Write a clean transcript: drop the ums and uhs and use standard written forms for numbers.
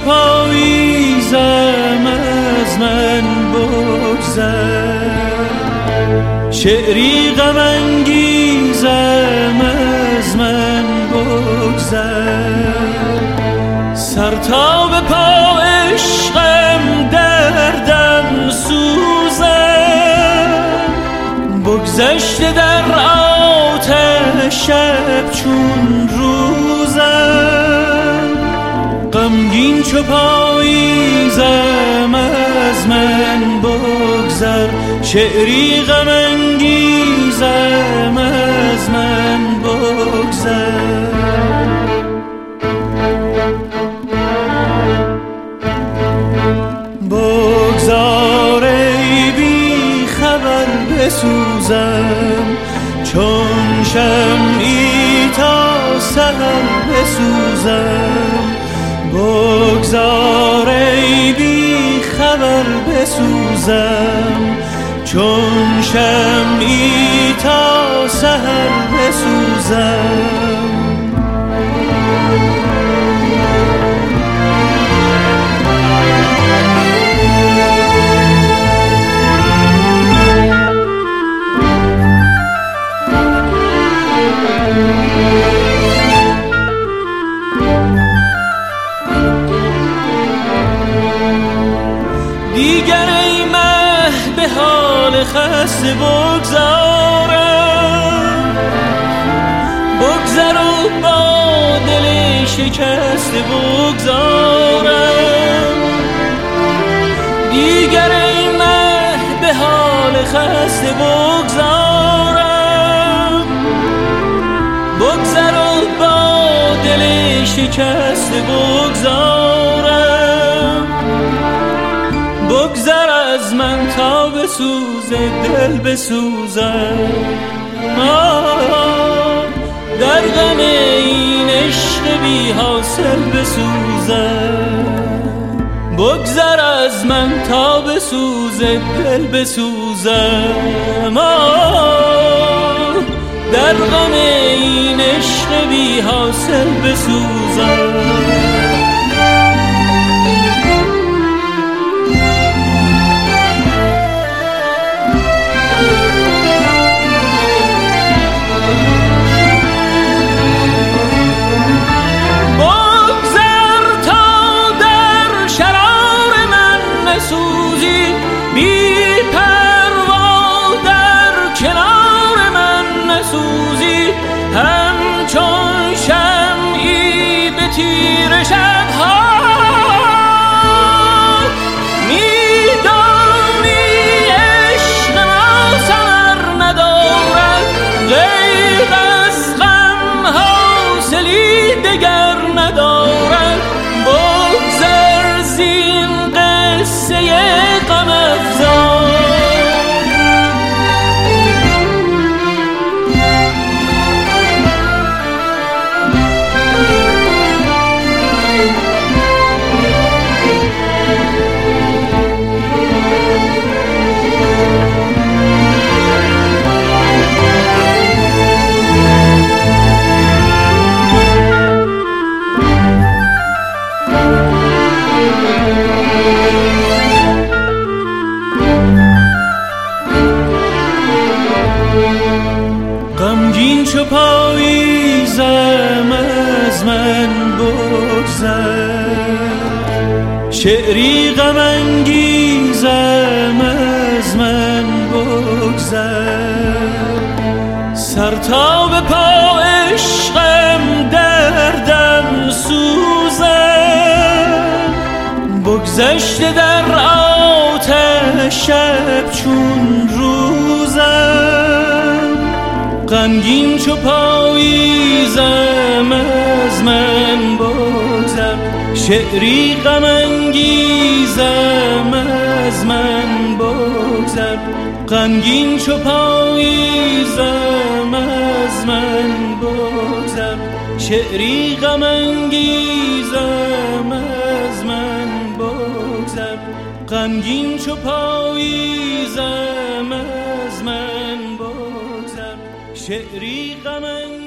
پاییزم از من بگذر، شعری غم انگیزم از من بگذر، سر تا به پا عشقم دردم سوزم، بگذشته در آتش شب چون روزم، غمگین چو پاییزم از من بگذر، شعری غم انگیزم از من بگذر. بگذار ای بی خبر بسوزم، چون شمعی تا سحر بسوزم، بگذار ای بی خبر بسوزم، چون شمعی تا سحر بسوزم. دیگر ای مه به حال خسته بگذارم، بگذر و با دل شکسته بگذارم، دیگر ای مه به حال خسته بگذارم، بگذر و با دل شکسته بگذارم، بگذر از من تا بسوزه دل بسوزم، در غم این عشق بی حاصل بسوزم، بگذر از من تا بسوزه دل بسوزم، در غم این عشق بی حاصل بسوزم. همچون شمعی به تیر شبها میدانی عشق ما ثمر ندارد، غیر از غم حاصلی دگر ندارد، بگذر زین قصه غم افزا. غمگین چو پاییزم از من بگذر، شعری غم انگیزم از من بگذر، سر تا به پا عشقم دردم سوزم، بگذشته در آتش شب چون روزم، غمگین چو پاییزم از من بگذر، شعری غم انگیزم از من بگذر، غمگین چو پاییزم از من بگذر، شعری غم انگیزم از من بگذر، غمگین چو پاییزم از من بگذر، شعری غم